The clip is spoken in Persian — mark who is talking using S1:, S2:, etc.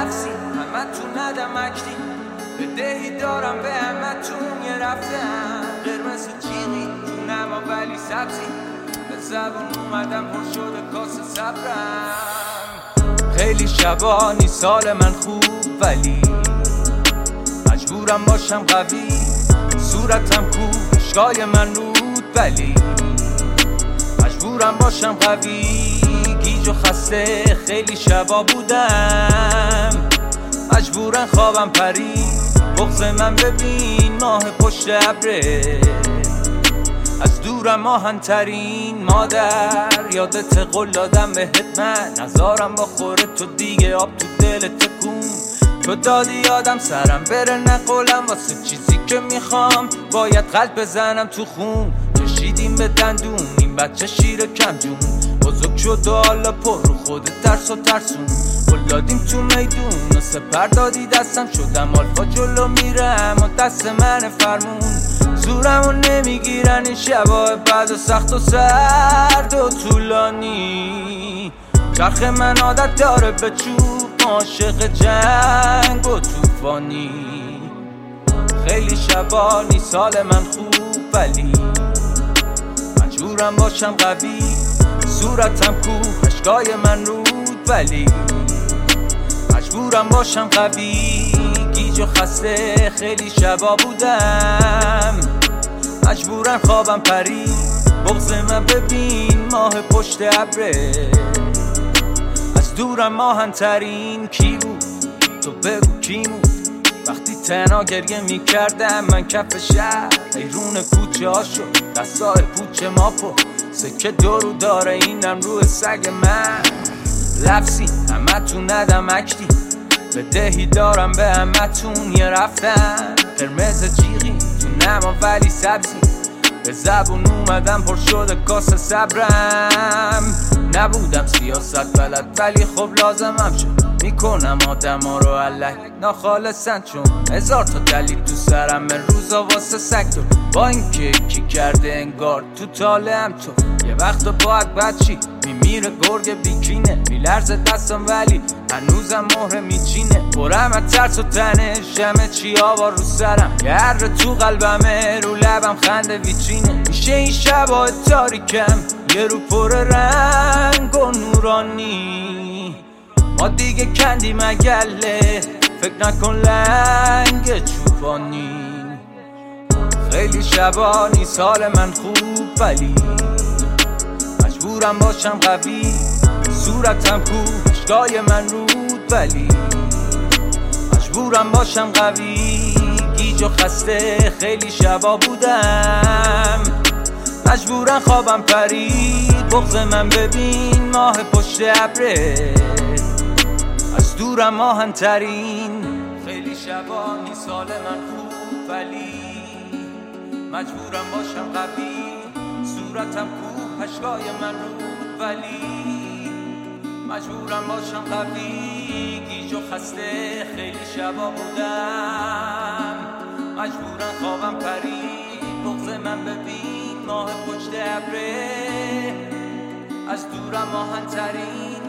S1: لفظی همه تو ندمکتی بدهی دارم به همه تون یه رفتم قرمز جیغی جونم ولی سبزی به زبون اومدم پر شده کاسه صبرم خیلی شبانی سال من خوب ولی مجبورم باشم قوی صورتم کو اشکای من رود ولی مجبورم باشم قوی گیج و خسته خیلی شبا بودم مجبورم خوابم پرید بغض من ببین ماه پشت ابره از دورم آهن‌ترین مادر یادت قول دادم بهت من نزارم با خوره تو دیگه آب تو دل تکون تو دادی یادم سرم بره نقولم واسه چیزی که میخوام باید قلب بزنم تو خون کشیدیم به دندون این بچه شیر کم جون بزرگ شد و حالا پر رو خود ترس و ترسون گل دادیم تو میدون و سپر دادی دستم شدم آلفا جلو میرم و دست من فرمون زورمو نمیگیرن این شبای بد و سخت و سرد و طولانی چرخ من عادت داره به چوب عاشق جنگ و توفانی خیلی شبانی سال من خوب ولی مجبورم باشم قوی صورتم کو اشکای من رود ولی مجبورم باشم قوی گیج و خسته خیلی شبا بودم مجبورم خوابم پرید بغض من ببین ماه پشت ابره از دورم آهن‌ترین کی بود تو بگو کی بود وقتی تنها گریه میکردم من کف شهر حیرون کوچه ها شد دستای پوچه ما پر سکه دورو داره اینم روی سگ من لفظی همه تو ندمکتی بدهی دارم به همه تون یه رفتم قرمز جیغی تو نما ولی سبزی به زبون اومدم پر شده کاسه صبرم نبودم سیاست بلد ولی خب لازمم شد میکنم آدم ها رو علک ناخالصن چون هزار تا دلیل تو سرم من روزا واسه سکتور با اینکه کی کرده انگار تو طالعم تو یه وقت باید بچی میمیره گرگ بیکینه میلرزه دستم ولی هنوزم مهره میچینه برم از ترس و تنش همه چی آوار رو سرم یه هر تو قلبمه رو لبم خنده ویچینه میشه این شبای تاریکم یه رو پر رنگ و نورانی ما دیگه کندیم اگله فکر نکن لنگ چوبانی خیلی شبانی سال من خوب ولی مجبورم باشم قوی صورتم کو اشکای من رود ولی مجبورم باشم قوی گیج و خسته خیلی شبا بودم مجبورم خوابم پرید بغض من ببین ماه پشت ابره از دورم آهن‌ترین خیلی شبانی سال من خوب ولی مجبورم باشم قوی صورتم کو اشکای من رود ولی مجبورم باشم قوی گیج و خسته خیلی شبا بودم مجبورم خوابم پرید بغض من ببین ماه پشت ابره از دورم آهن‌ترین